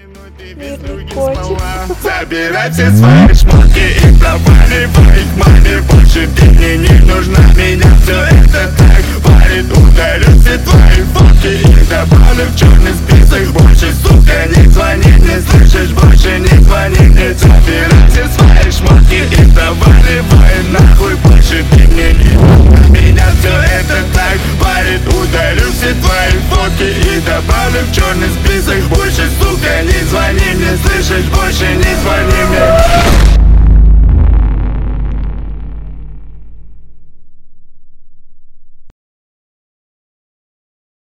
Мирный котик. Забирай все свои шмотки и проваливай к маме. Больше ты мне не нужна, меня все это так парит. Удалю все твои фотки и добавлю в черный список. Больше, сука, не звони, не слышишь, больше не звони мне. Забирай все свои шмотки и проваливай нахуй. Больше ты мне не нужна, меня все это так парит. Удалю все твои фотки и добавлю в черный список. Больше, сука, не звони, не слышишь, больше не звони.